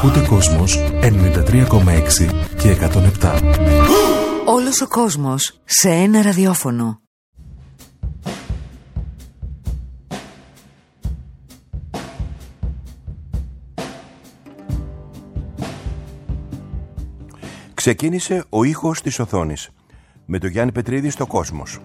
Ακούτε Κόσμος 93,6 και 107. Όλος ο κόσμος σε ένα ραδιόφωνο. Ξεκίνησε ο ήχος της οθόνης με τον Γιάννη Πετρίδη στο Κόσμος.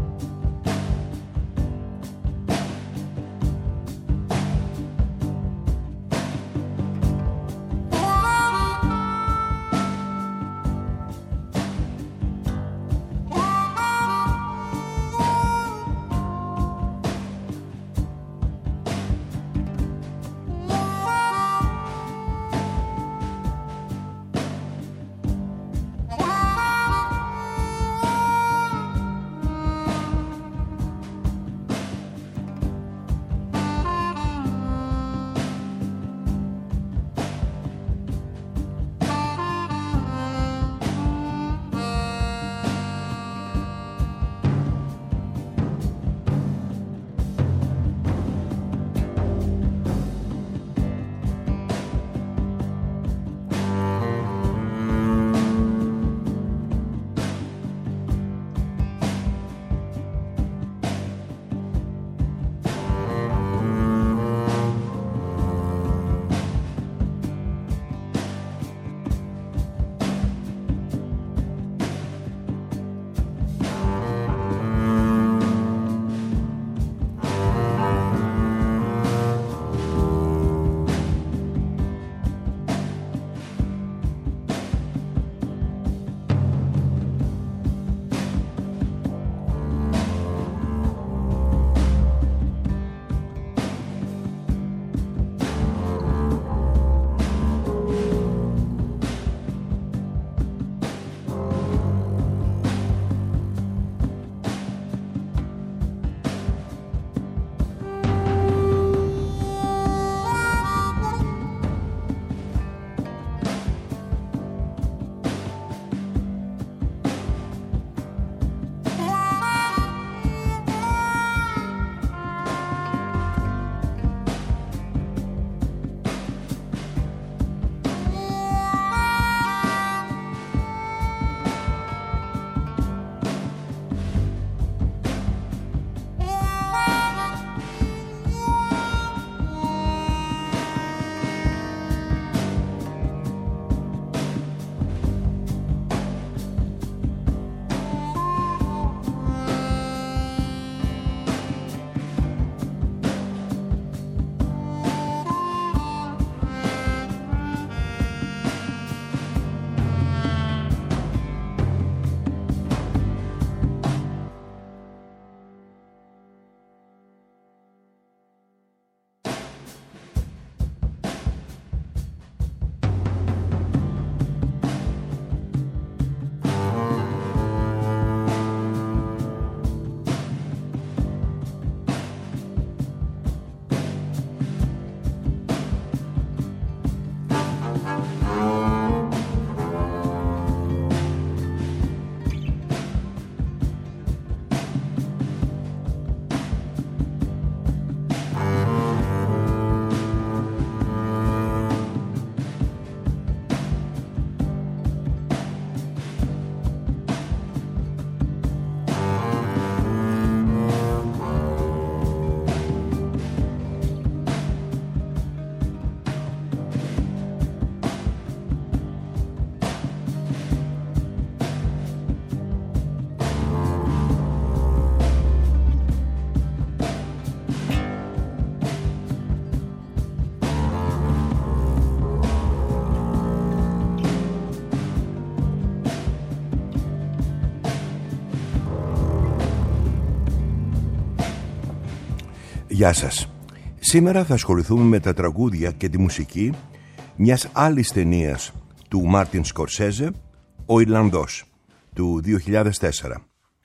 Γεια σας. Σήμερα θα ασχοληθούμε με τα τραγούδια και τη μουσική μιας άλλης ταινίας του Μάρτιν Σκορσέζε, «Ο Ιρλανδός», του 2004.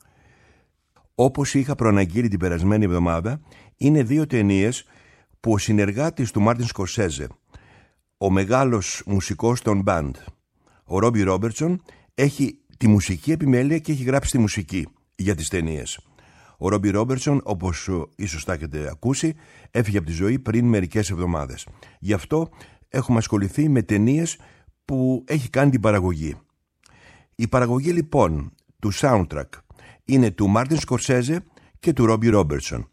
Όπως είχα προαναγγείλει την περασμένη εβδομάδα, είναι δύο ταινίες που ο συνεργάτης του Μάρτιν Σκορσέζε, ο μεγάλος μουσικός των band, ο Ρόμπι Ρόμπερτσον, έχει τη μουσική επιμέλεια και έχει γράψει τη μουσική για τις ταινίες. Ο Ρόμπι Ρόμπερτσον, όπως ίσως τα έχετε ακούσει, έφυγε από τη ζωή πριν μερικές εβδομάδες. Γι' αυτό έχουμε ασχοληθεί με ταινίες που έχει κάνει την παραγωγή. Η παραγωγή λοιπόν του soundtrack είναι του Μάρτιν Σκορσέζε και του Ρόμπι Ρόμπερτσον.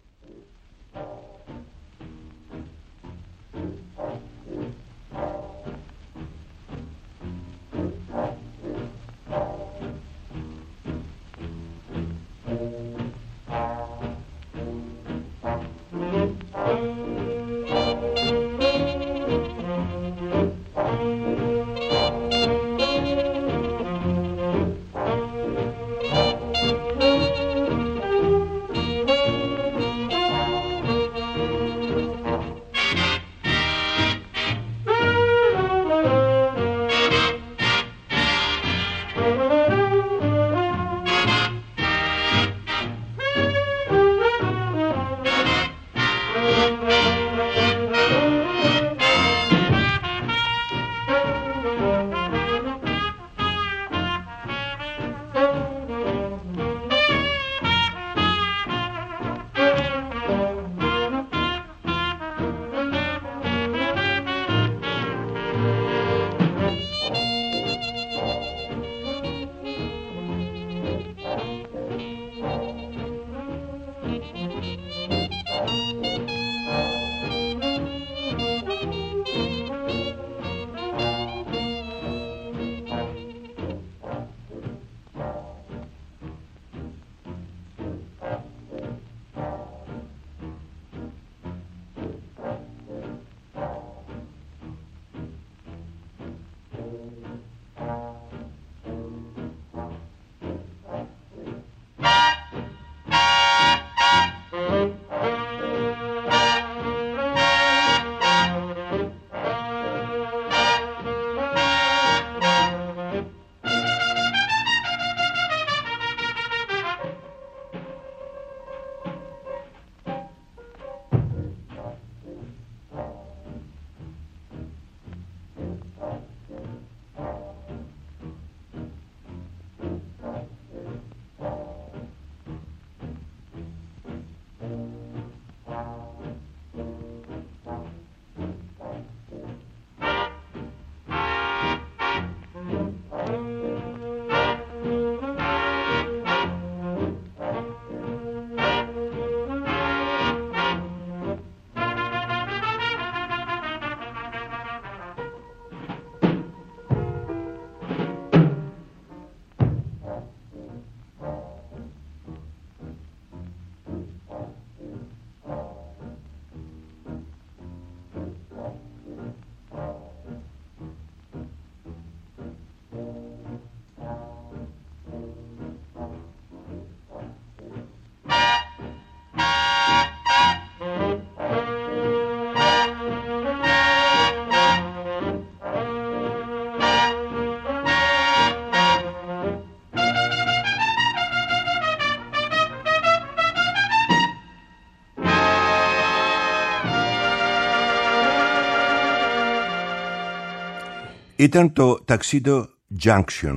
Ήταν το Tuxedo Junction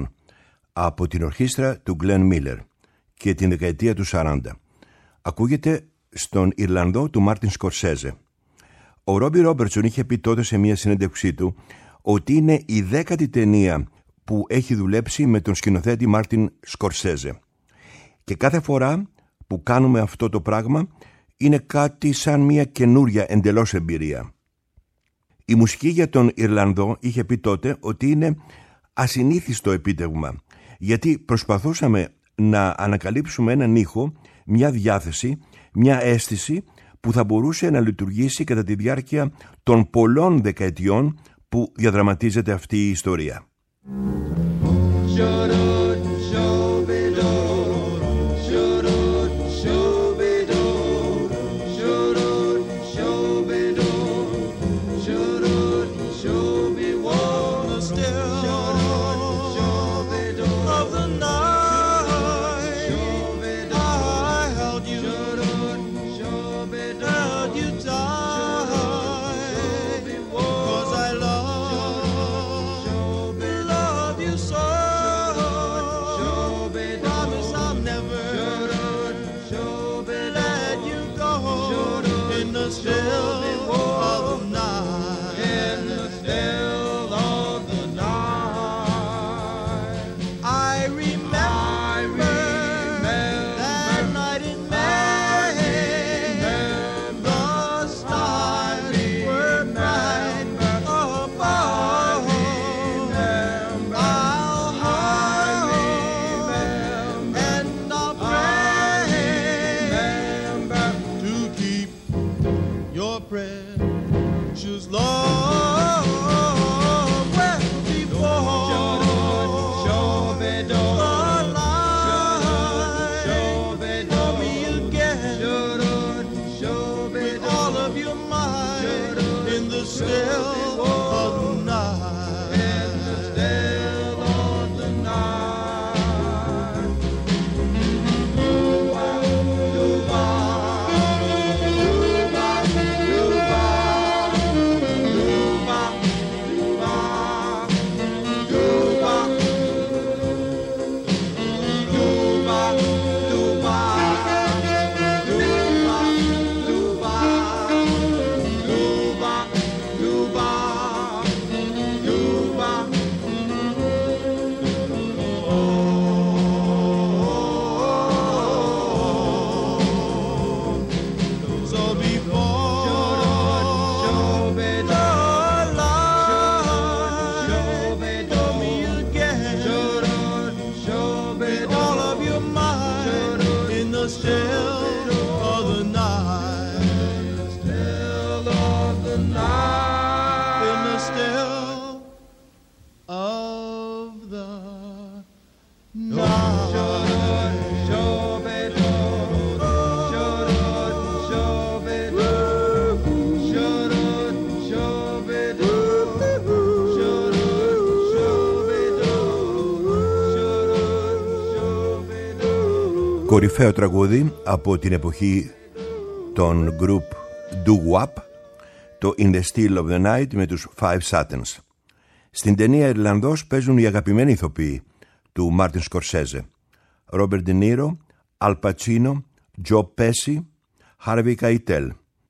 από την ορχήστρα του Glenn Miller και την δεκαετία του 40. Ακούγεται στον Ιρλανδό του Μάρτιν Σκορσέζε. Ο Ρόμπι Ρόμπερτσον είχε πει τότε σε μια συνέντευξή του ότι είναι η 10η ταινία που έχει δουλέψει με τον σκηνοθέτη Μάρτιν Σκορσέζε. Και κάθε φορά που κάνουμε αυτό το πράγμα είναι κάτι σαν μια καινούρια εντελώς εμπειρία. Η μουσική για τον Ιρλανδό είχε πει τότε ότι είναι ασυνήθιστο επίτευγμα, γιατί προσπαθούσαμε να ανακαλύψουμε έναν ήχο, μια διάθεση, μια αίσθηση που θα μπορούσε να λειτουργήσει κατά τη διάρκεια των πολλών δεκαετιών που διαδραματίζεται αυτή η ιστορία. Still of night. still of the night. In the still of the night. Doo-ba, doo-ba, doo-ba, doo-ba, doo-ba, doo-ba, doo-ba, doo-ba, doo-ba. Κορυφαίο τραγούδι από την εποχή των group doo-wop, το In the Still of the Night με τους Five Satins. Στην ταινία Ιρλανδός παίζουν οι αγαπημένοι ηθοποιοί του Μάρτιν Σκορσέζε: Ρόμπερτ Ντε Νίρο, Αλ Πατσίνο, Τζο Πέσι, Χάρβι Καϊτέλ.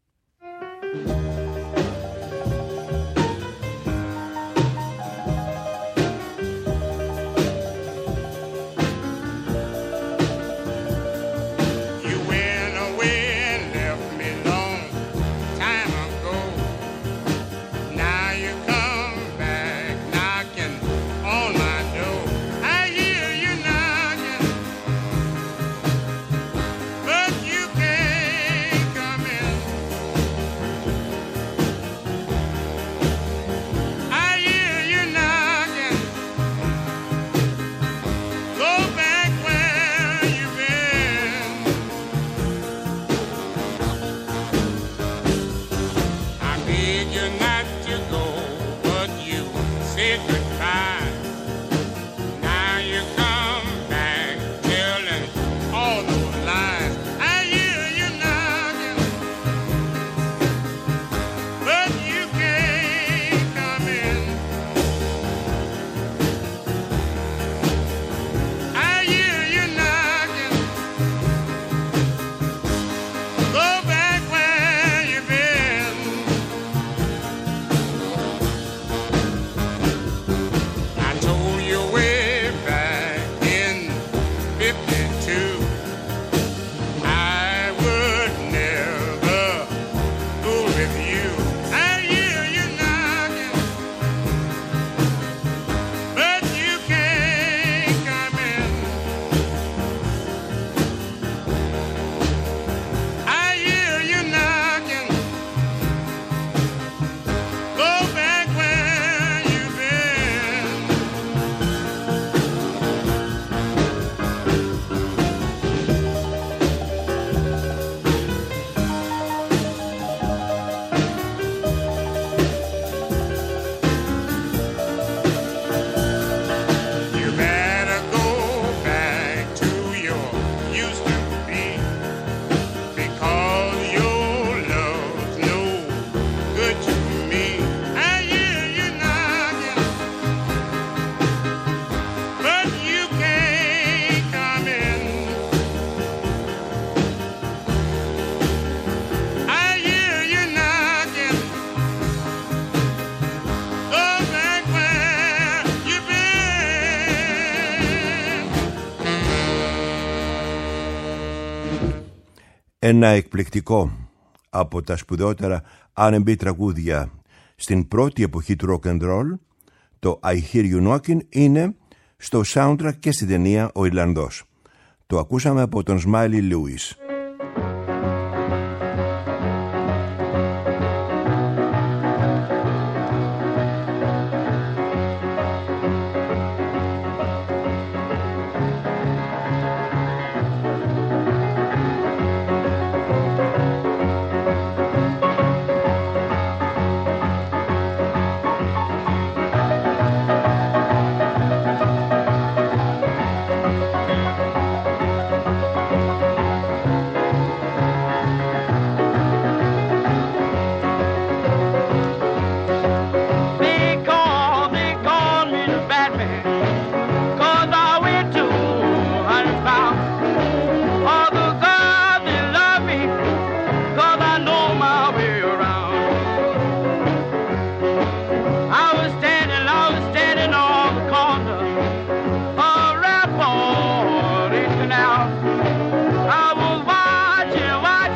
Ένα εκπληκτικό από τα σπουδαιότερα R&B τραγούδια στην πρώτη εποχή του rock and roll, το I Hear You Knocking, είναι στο soundtrack και στην ταινία Ο Ιρλανδός. Το ακούσαμε από τον Smiley Lewis.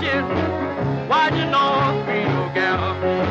is what you know, Creole gal.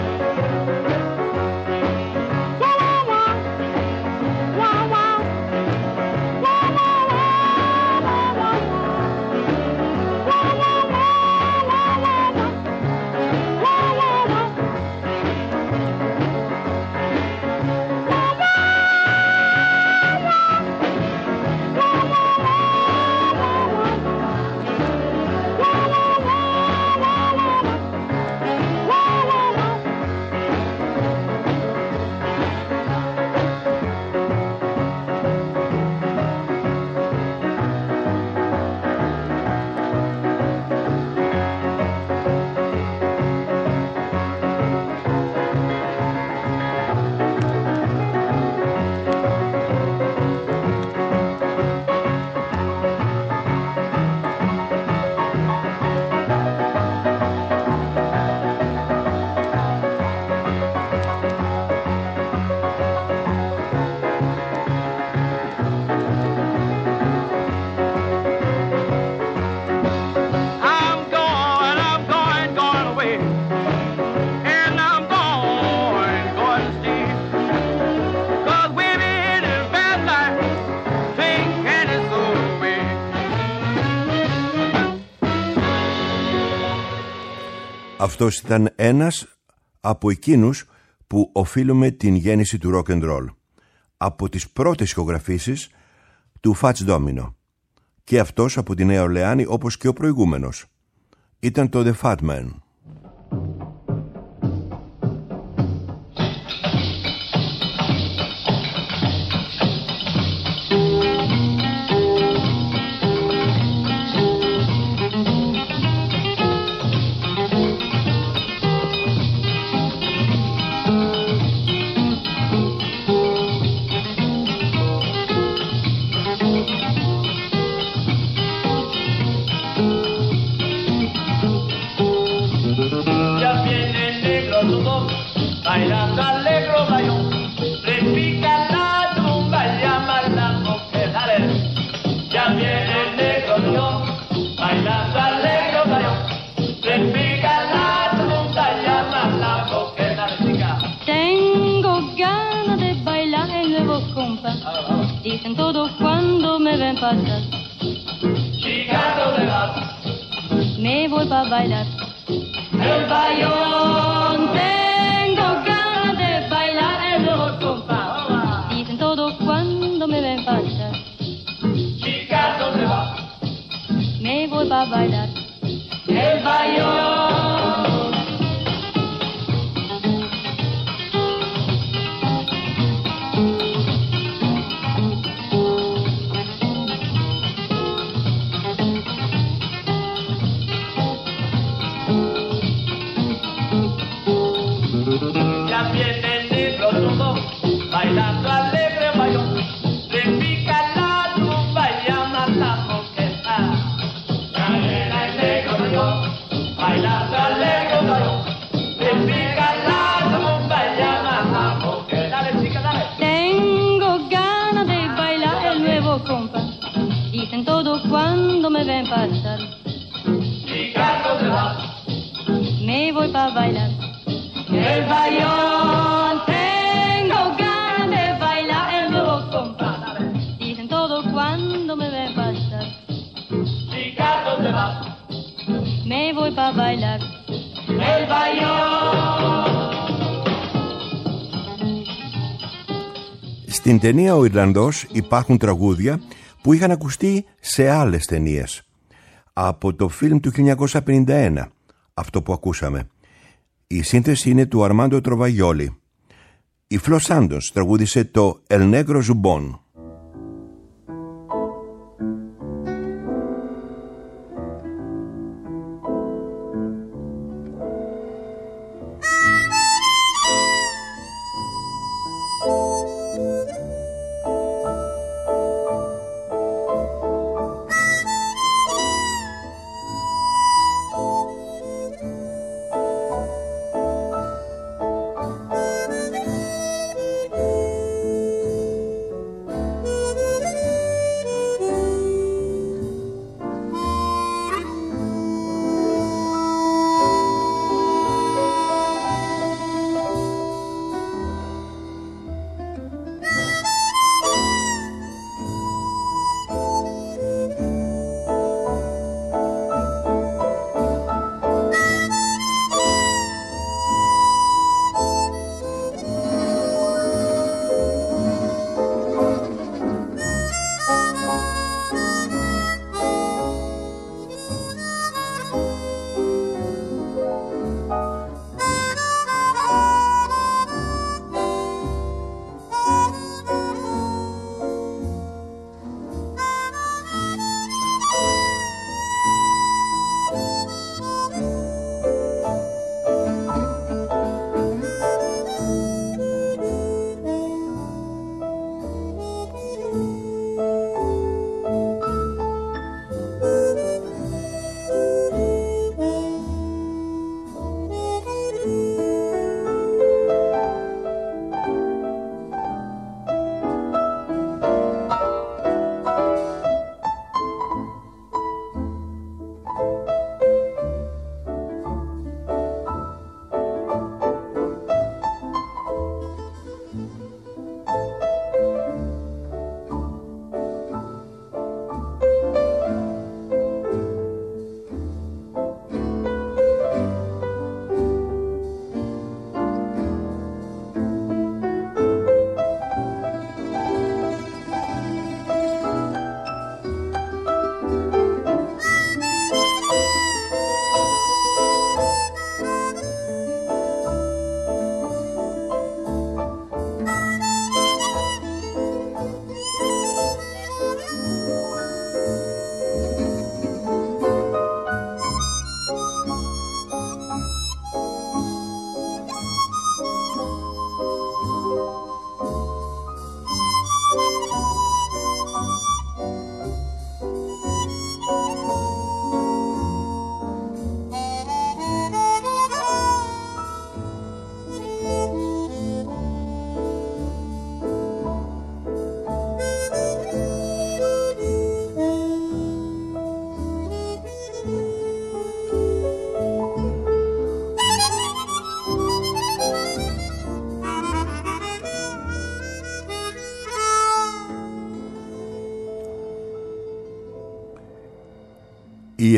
Αυτός ήταν ένας από εκείνους που οφείλουμε την γέννηση του rock and roll. Από τις πρώτες ηχογραφήσεις του Fats Domino. Και αυτός από τη Νέα Ορλεάνη όπως και ο προηγούμενος. Ήταν το The Fat Man. Bailando alegro bayón, repica la tumba, llama la mujer. Ya viene el negro león, bailando alegro bayón, repica la tumba, llama la mujer. Tengo ganas de bailar el nuevo compa, dicen todos cuando me ven pasar. Chica, ¿dónde vas? Me voy pa' bailar el bayón. Tengo ganas de bailar el nuevo compa, dicen todos cuando me ven pasar. Chica, ¿dónde vas? Me voy pa' bailar el bayón. Ya viene el negro tumbón, bailando alegre bayón, repica la tumba y llama la moqueta. Ya viene el negro tumbón, bailando alegre bayón, repica la tumba y llama la moqueta. Dale, chica, dale. Tengo ganas de bailar el nuevo compa, dicen todos cuando me ven pasar. Chica, ¿dónde vas? Me voy pa' bailar el bayón. Tengo ganas de bailar el nuevo compa, dicen todos cuando me ven pasar. Chica, ¿dónde vas? Me voy pa' bailar el bayón. Στην ταινία «Ο Ιρλανδός» υπάρχουν τραγούδια που είχαν ακουστεί σε άλλες ταινίες. Από το φιλμ του 1951, αυτό που ακούσαμε. Η σύνθεση είναι του Αρμάντο Τροβαγιόλη. Η Φλο Σάντος τραγούδισε το «El Negro Zubon».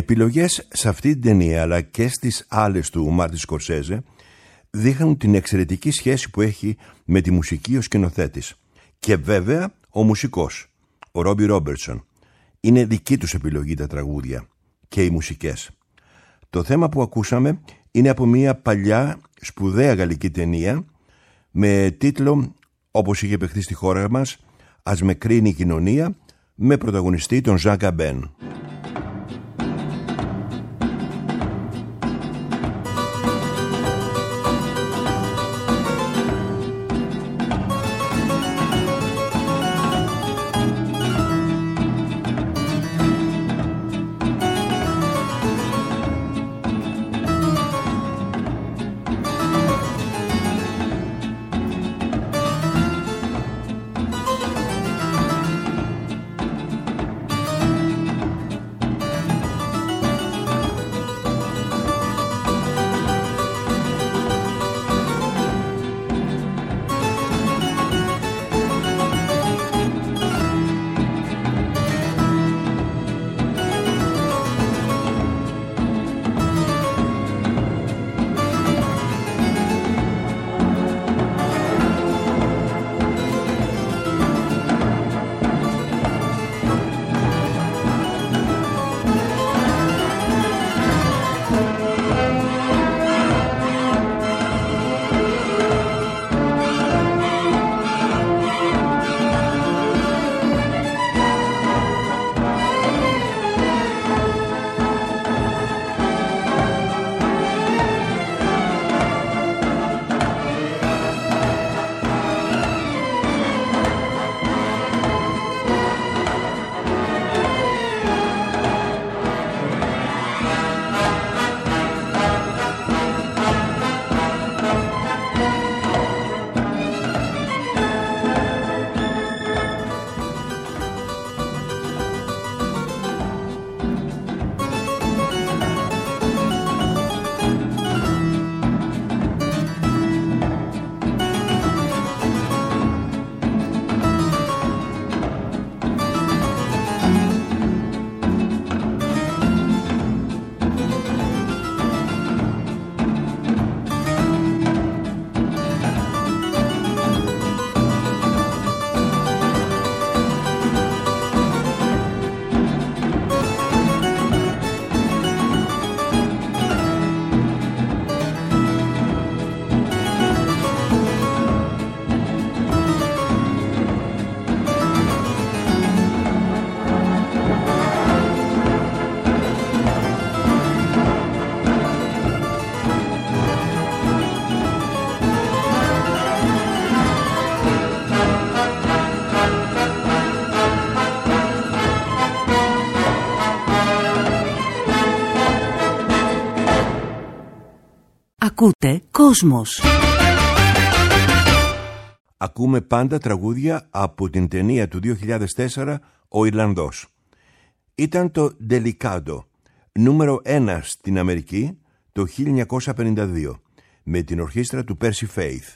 επιλογές σε αυτή την ταινία αλλά και στις άλλες του Μάρτιν Σκορσέζε δείχνουν την εξαιρετική σχέση που έχει με τη μουσική ο σκηνοθέτης. Και βέβαια ο μουσικός, ο Ρόμπι Ρόμπερτσον. Είναι δική τους επιλογή τα τραγούδια και οι μουσικές. Το θέμα που ακούσαμε είναι από μια παλιά σπουδαία γαλλική ταινία με τίτλο, όπως είχε παιχθεί στη χώρα μας, «Ας με κρίνει η κοινωνία», με πρωταγωνιστή τον Ζαν Γκαμπέν. Ακούτε Κόσμος. Ακούμε πάντα τραγούδια από την ταινία του 2004 «Ο Ιρλανδός». Ήταν το Delicado, νούμερο 1 στην Αμερική το 1952, με την ορχήστρα του Percy Faith.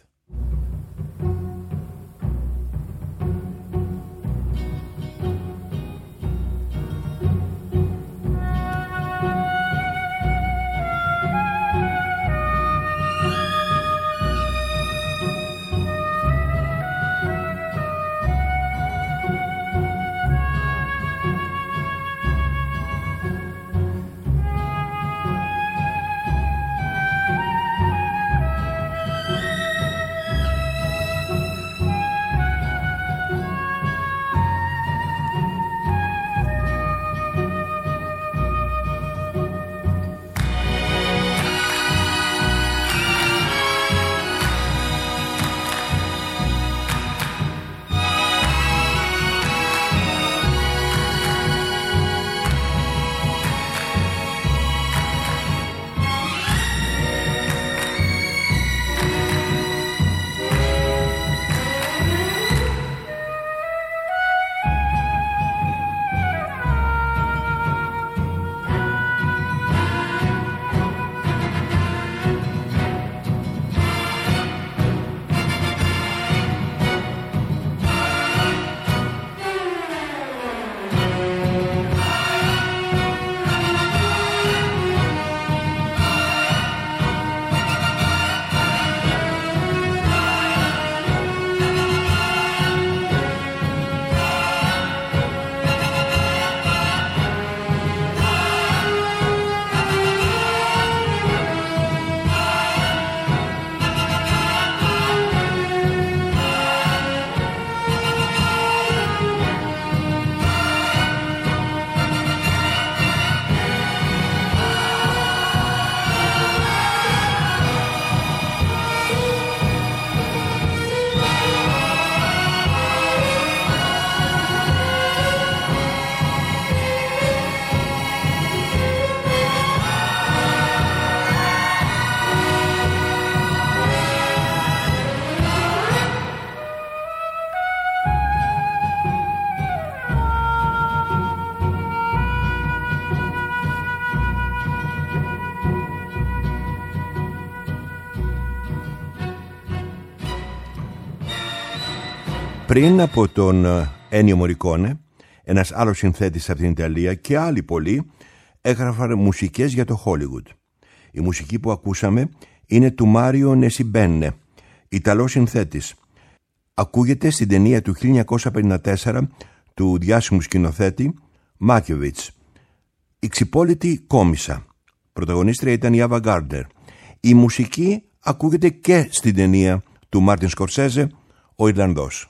Πριν από τον Ένιο Μορικόνε, ένας άλλος συνθέτης από την Ιταλία και άλλοι πολλοί έγραφαν μουσικές για το Hollywood. Η μουσική που ακούσαμε είναι του Μάριο Νεσιμπένε, Ιταλός συνθέτης. Ακούγεται στην ταινία του 1954 του διάσημου σκηνοθέτη Μάκεβιτς, η ξυπόλητη κόμισσα. Πρωταγωνίστρια ήταν η Άβα Γκάρντερ. Η μουσική ακούγεται και στην ταινία του Μάρτιν Σκορσέζε, ο Ιρλανδός.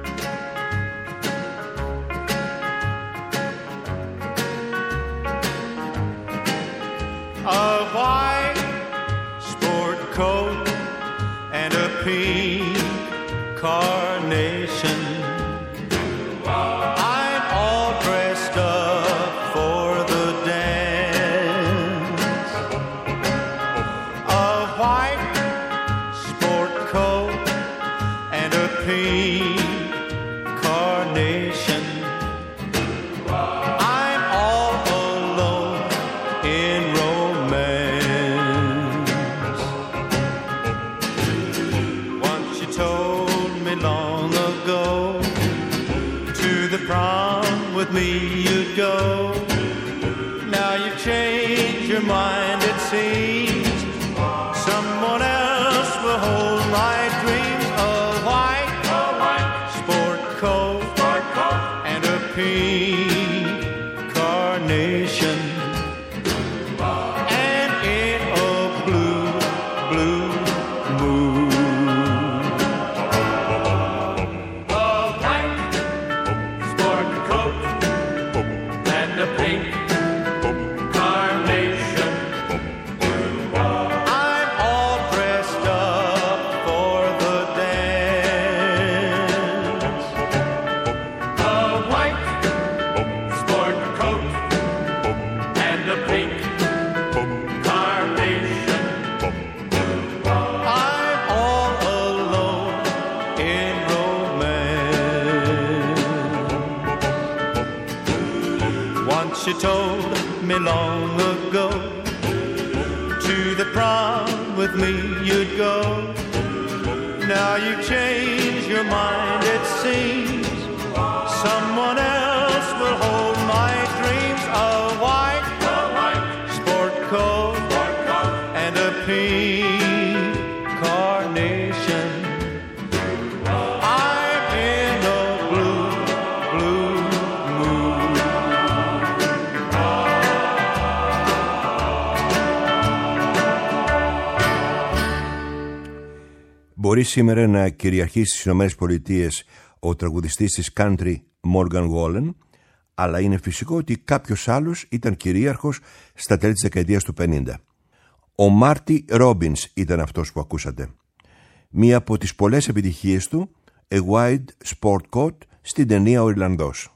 A white sport coat and a pink carnation. I'm all dressed up for the dance. A white sport coat and a pink carnation. I'm all alone in romance. Once you told me long ago, to the prom with me you'd go. Now you've changed your mind, it seems. Someone else will hold my dreams. A white sport coat and a pink carnation. And in a blue, blue moon. A white sport coat and a pink carnation. I'm all dressed up for the dance. A white sport coat and a pink carnation. I'm all alone in romance. Once you told me long ago, to the prom with me you'd go. Now you've changed your mind, it seems. Someone else will hold my dreams. A white sport coat and a pink carnation. I'm in a blue, blue mood. Μπορεί σήμερα να κυριαρχήσει στις ΗΠΑ ο τραγουδιστής της country Morgan Wallen, αλλά είναι φυσικό ότι κάποιος άλλος ήταν κυρίαρχος στα τέλη της δεκαετίας του 50. Ο Μάρτι Ρόμπινς ήταν αυτός που ακούσατε. Μία από τις πολλές επιτυχίες του, A White Sport Coat, στην ταινία «Ο Ιρλανδός».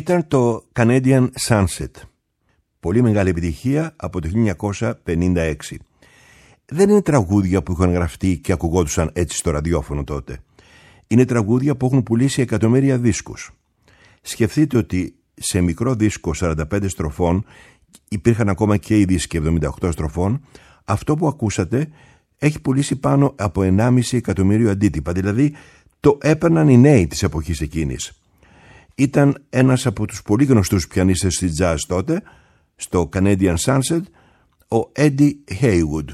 ήταν το Canadian Sunset. Πολύ μεγάλη επιτυχία από το 1956. Δεν είναι τραγούδια που είχαν γραφτεί και ακουγόντουσαν έτσι στο ραδιόφωνο τότε. Είναι τραγούδια που έχουν πουλήσει εκατομμύρια δίσκους. Σκεφτείτε ότι σε μικρό δίσκο 45 στροφών, υπήρχαν ακόμα και οι δίσκοι 78 στροφών, αυτό που ακούσατε έχει πουλήσει πάνω από 1,5 εκατομμύριο αντίτυπα, δηλαδή το έπαιρναν οι νέοι της εποχής εκείνης. Ήταν ένας από τους πολύ γνωστούς πιανίστες στη jazz τότε, στο Canadian Sunset, ο Eddie Haywood.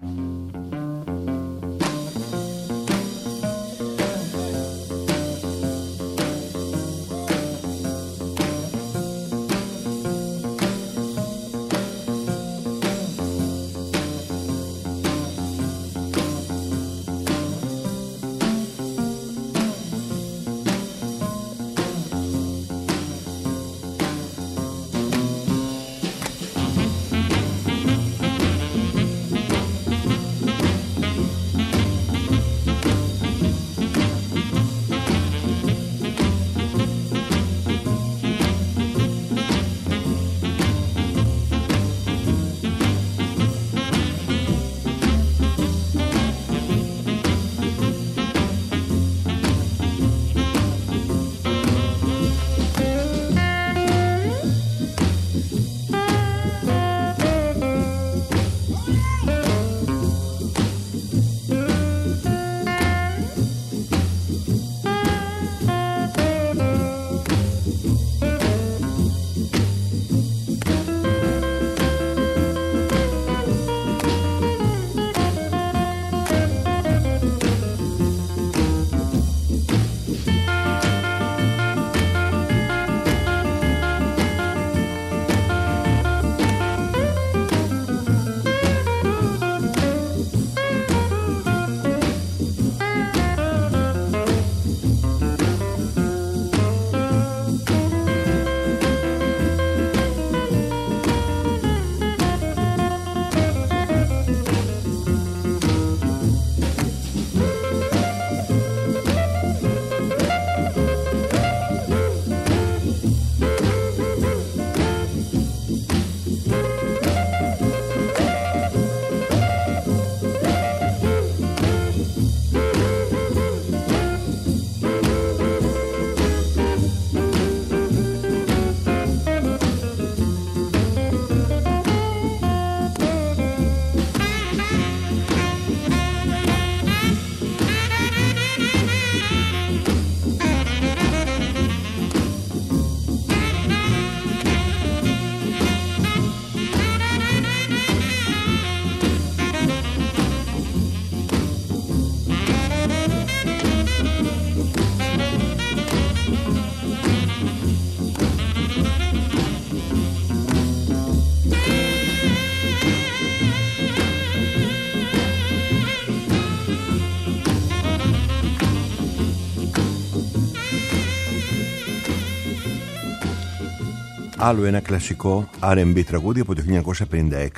Άλλο ένα κλασικό R&B τραγούδι από το 1956.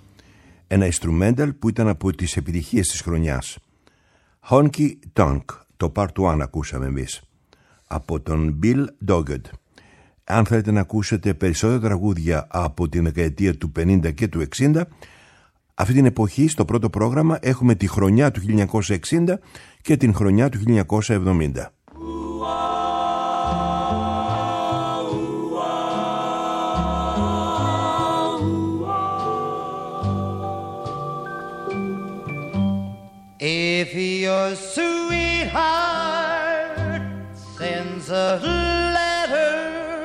Ένα instrumental που ήταν από τις επιτυχίες της χρονιάς. Honky Tonk, το Part 1 ακούσαμε εμείς, από τον Bill Doggett. Αν θέλετε να ακούσετε περισσότερα τραγούδια από την δεκαετία του 50 και του 60, αυτή την εποχή στο πρώτο πρόγραμμα έχουμε τη χρονιά του 1960 και την χρονιά του 1970. If your sweetheart sends a letter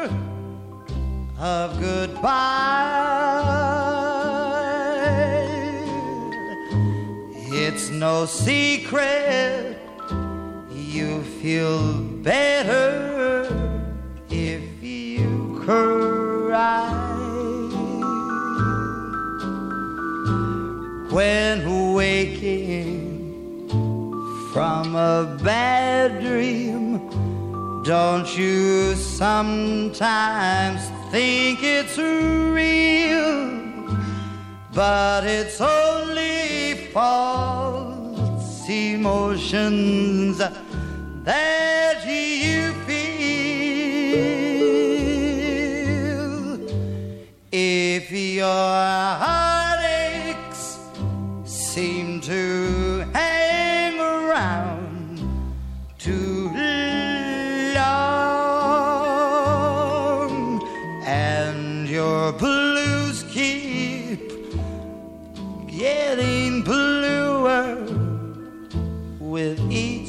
of goodbye, it's no secret you feel better if you cry. When waking from a bad dream, don't you sometimes think it's real? But it's only false emotions that you feel. heartaches seem to hang around too long, and your blues keep getting bluer with each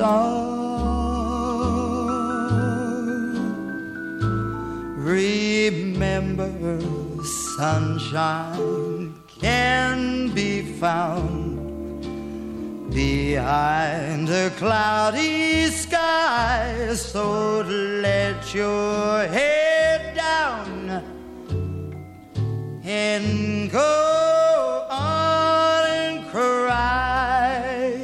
song. Remember, sunshine can be found behind a cloudy sky, so let your head down and go on and cry.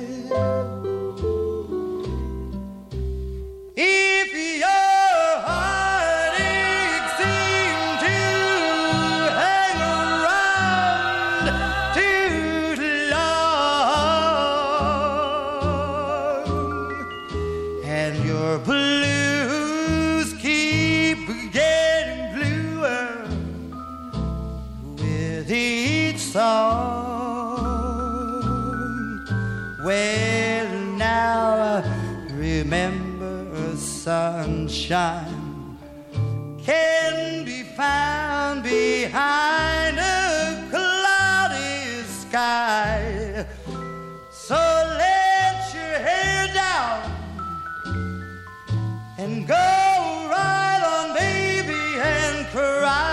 If your heartaches seem to hang around too long, and your blues keep getting bluer with each song, well, now remember, sunshine can be found behind a cloudy sky, so let your hair down and go right on, baby, and cry.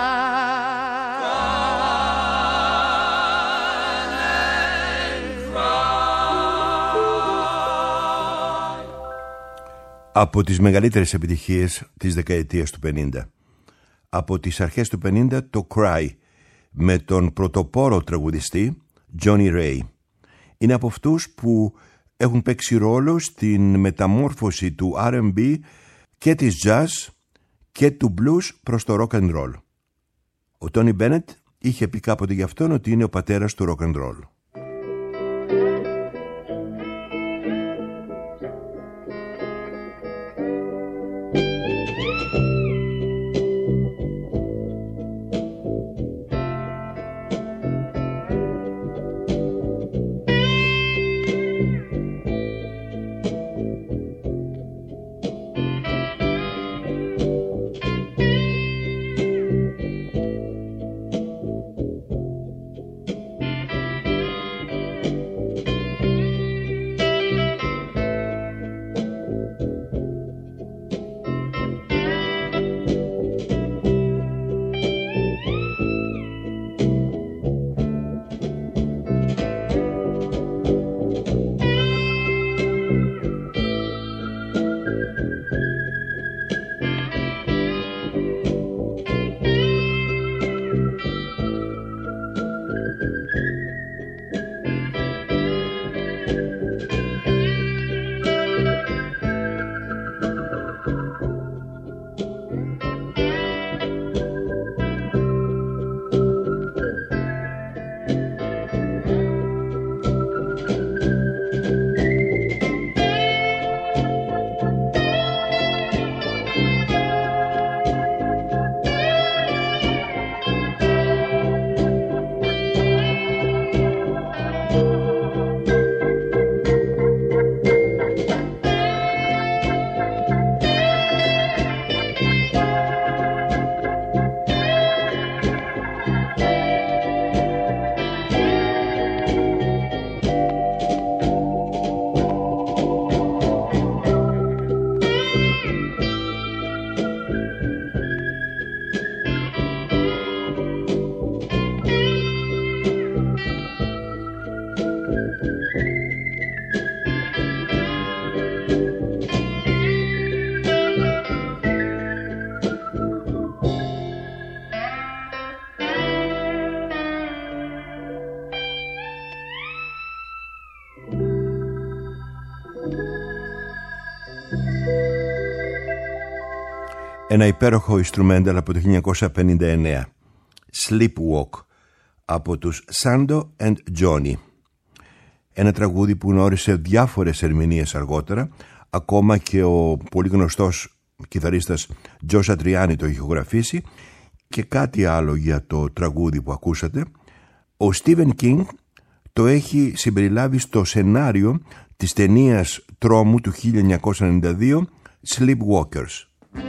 Από τις μεγαλύτερες επιτυχίες της δεκαετίας του 50. Από τις αρχές του 50 το Cry με τον πρωτοπόρο τραγουδιστή Johnny Ray. Είναι από αυτούς που έχουν παίξει ρόλο στην μεταμόρφωση του R&B και της jazz και του blues προς το rock and roll. Ο Tony Bennett είχε πει κάποτε γι' αυτόν ότι είναι ο πατέρας του rock and roll. Ένα υπέροχο instrumental από το 1959, Sleepwalk, από τους Sando and Johnny. Ένα τραγούδι που γνώρισε διάφορες ερμηνείες αργότερα, ακόμα και ο πολύ γνωστός κιθαρίστας Τζο Σατριάνι το είχε ηχογραφήσει, και κάτι άλλο για το τραγούδι που ακούσατε. Ο Στίβεν Κινγκ το έχει συμπεριλάβει στο σενάριο της ταινίας τρόμου του 1992 Sleepwalkers.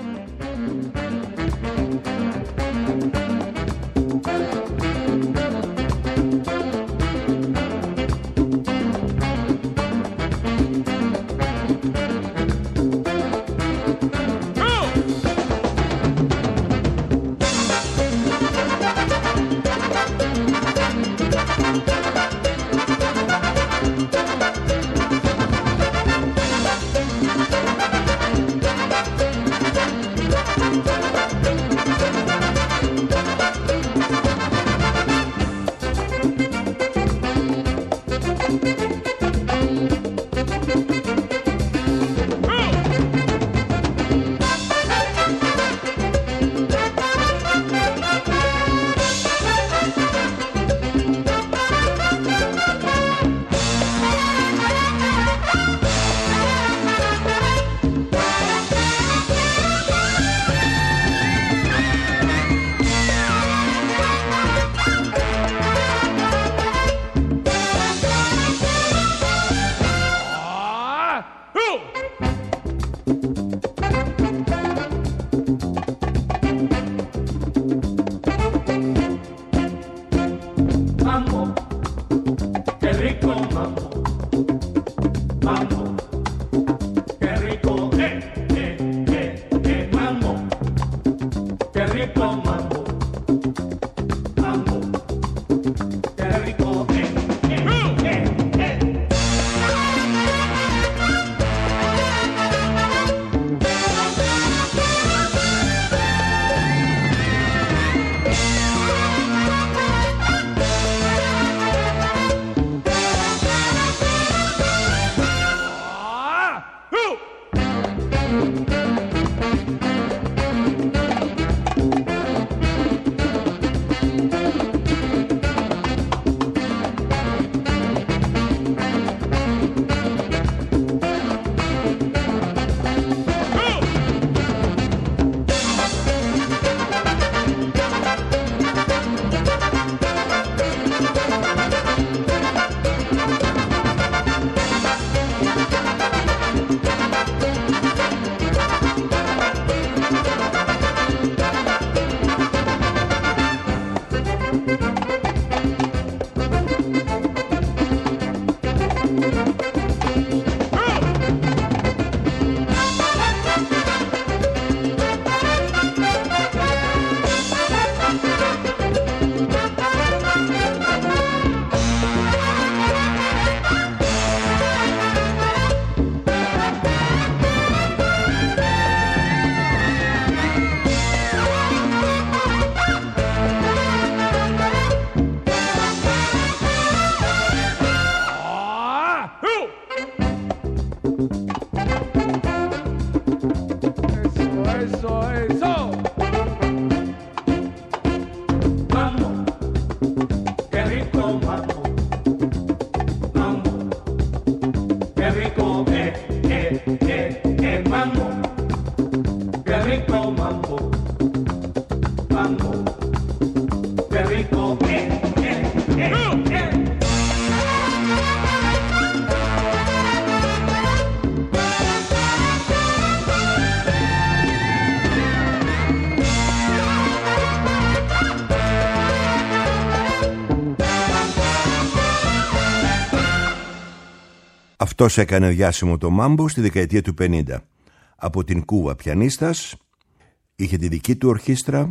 Αυτός έκανε διάσημο το μάμπο στη δεκαετία του 50. Από την Κούβα πιανίστας, είχε τη δική του ορχήστρα,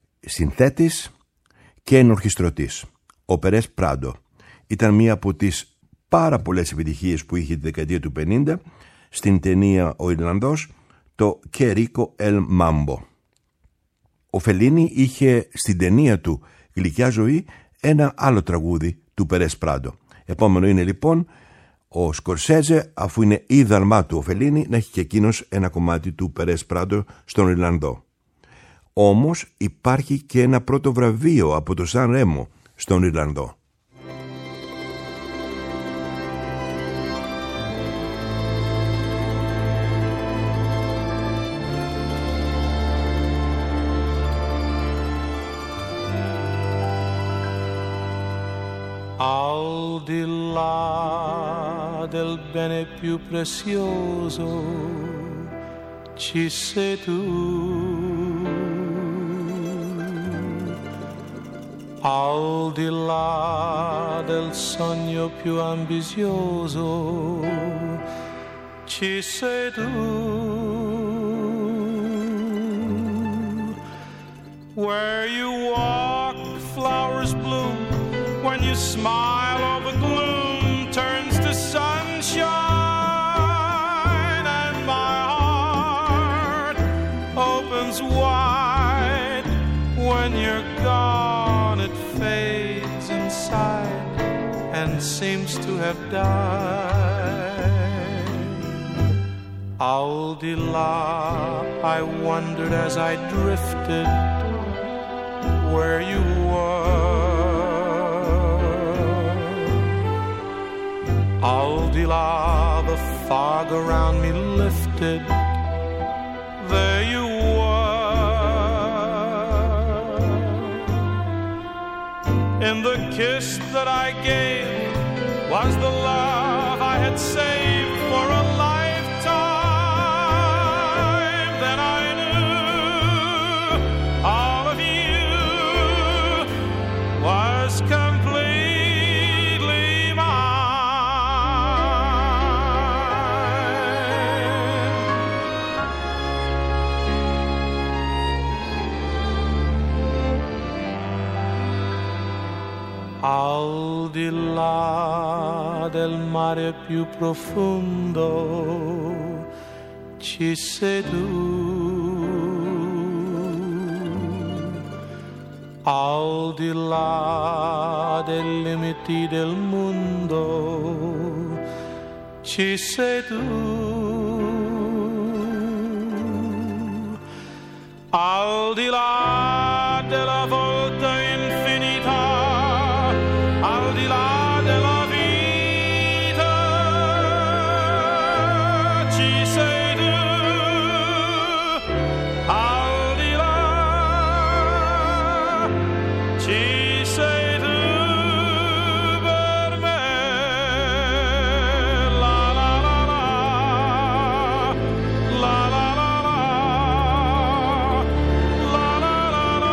συνθέτης και ενορχιστρωτής. Ο Περές Πράντο ήταν μία από τις πάρα πολλές επιτυχίες που είχε τη δεκαετία του 50 στην ταινία «Ο Ιρλανδός», το «Che Rico el Mambo». Ο Φελίνι είχε στην ταινία του «Γλυκιά ζωή» ένα άλλο τραγούδι του Περές Πράντο. Επόμενο είναι λοιπόν ο Σκορσέζε, αφού είναι ίδαλμά του ο Φελίνι, να έχει και εκείνος ένα κομμάτι του Περές Πράντο στον Ιρλανδό. Όμως υπάρχει και ένα πρώτο βραβείο από το Σαν Ρέμο στον Ιρλανδό. Al di là del bene più prezioso ci sei tu. Al di là del sogno più ambizioso ci sei tu. Where you walk, flowers bloom. When you smile, all the gloom turns to sunshine, and my heart opens wide. When you're gone, it fades inside and seems to have died. Al di là, I wondered as I drifted where you were. Al di là, the fog around me lifted. There you were. In the kiss that I gave was the love I had saved for a lifetime. Then I knew all of you was completely mine. Al di là del mare più profondo ci sei tu. Al di là dei limiti del mondo ci sei tu. Al di là della volta infinita, al di là della vita ci sei tu. Al di là ci sei tu per me. La la la la, la la la la, la la la la.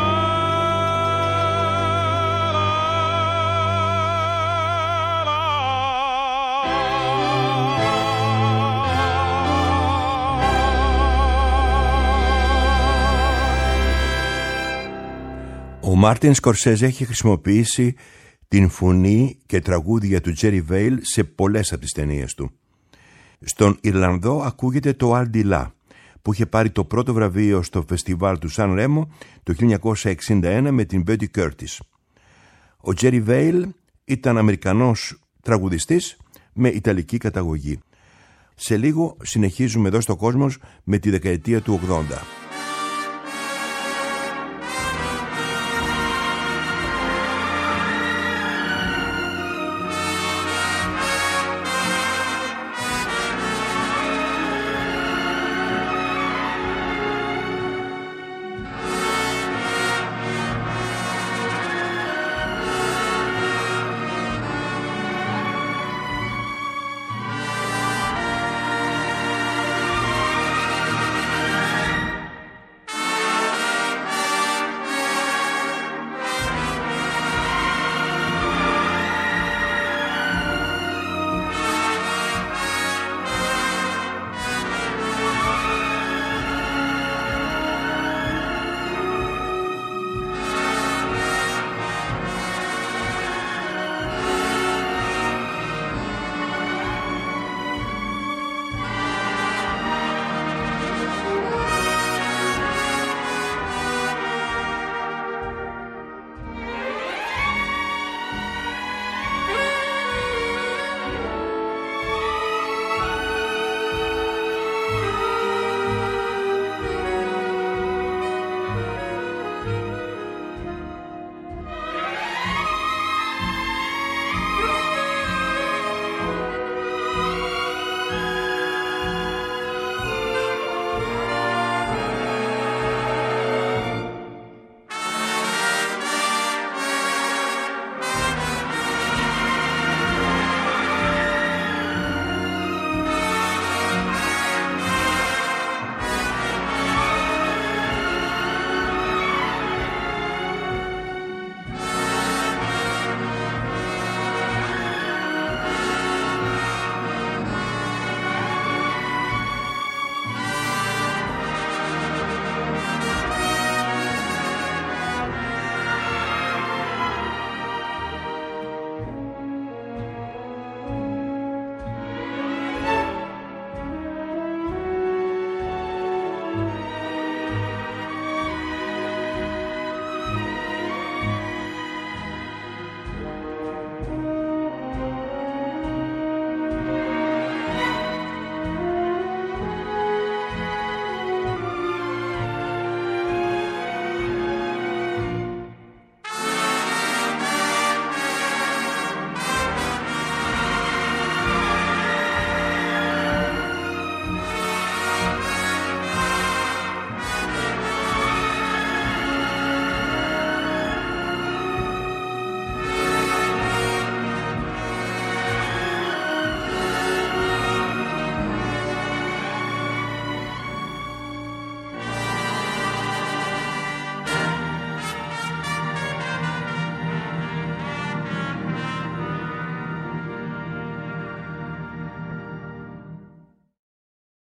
Ο Μάρτιν Σκορσέζε έχει χρησιμοποιήσει την φωνή και τραγούδια του Τζέρι Βέιλ σε πολλές από τις ταινίες του. Στον Ιρλανδό ακούγεται το Al di là, που είχε πάρει το πρώτο βραβείο στο φεστιβάλ του Σαν Ρέμο το 1961 με την Betty Curtis. Ο Τζέρι Βέιλ ήταν Αμερικανός τραγουδιστής με ιταλική καταγωγή. Σε λίγο συνεχίζουμε εδώ στο Κόσμος με τη δεκαετία του 80.